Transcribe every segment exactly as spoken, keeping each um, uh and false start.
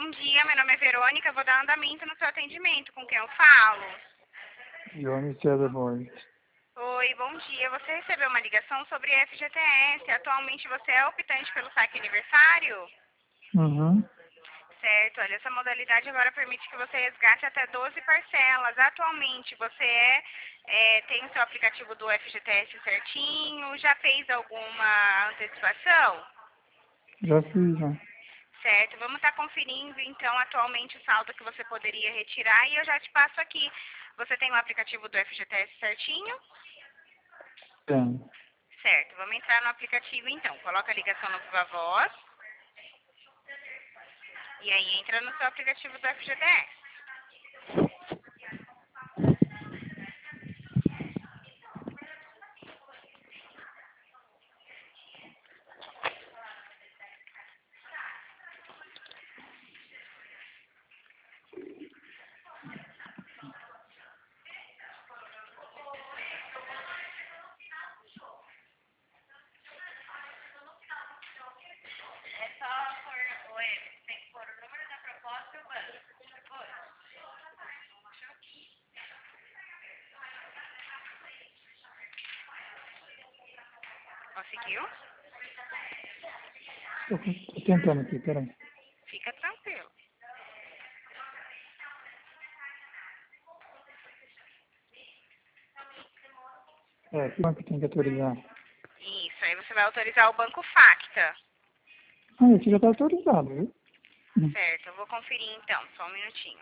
bom dia. Meu nome é Verônica. Vou dar andamento no seu atendimento. Com quem eu falo? Johnny César Borges. Oi, bom dia. Você recebeu uma ligação sobre F G T S. Atualmente você é optante pelo saque aniversário? Uhum. Certo. Olha, essa modalidade agora permite que você resgate até doze parcelas. Atualmente você é, é, tem o seu aplicativo do F G T S certinho? Já fez alguma antecipação? Já fiz, já. Certo, vamos estar conferindo então atualmente o saldo que você poderia retirar e eu já te passo aqui. Você tem o aplicativo do F G T S certinho? Tem. Certo, vamos entrar no aplicativo então. Coloca a ligação no Viva Voz e aí entra no seu aplicativo do F G T S. É só por o M, tem que pôr o número da proposta e o banco. Conseguiu? Tô, tô tentando aqui, peraí. Fica tranquilo. É, que banco tem que autorizar? Isso, aí você vai autorizar o Banco Facta. Ah, esse já tá autorizado, viu? Uhum. Certo, eu vou conferir então, só um minutinho.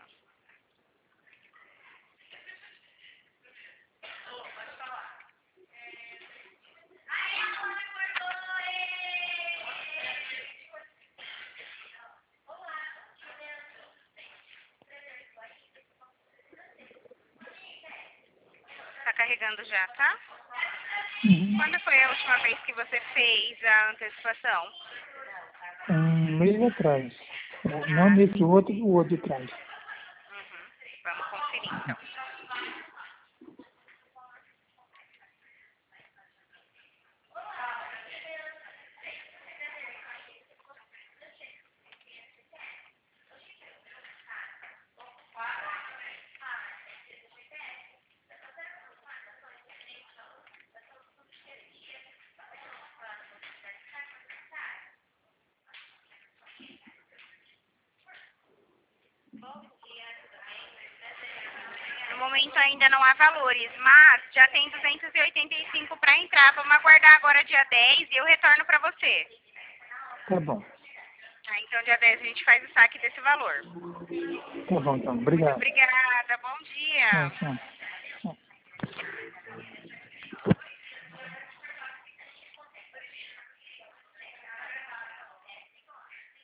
Tá carregando já, tá? Uhum. Quando foi a última vez que você fez a antecipação? Um mês atrás. Não Ah, nesse outro, o outro de trás. uhum. Vamos conferir então. No momento ainda não há valores, mas já tem duzentos e oitenta e cinco para entrar. Vamos aguardar agora dia dez e eu retorno para você. Tá bom. Tá, então dia dez a gente faz o saque desse valor. Tá bom, então. Muito Obrigado. obrigada, bom Tchau, dia. tchau.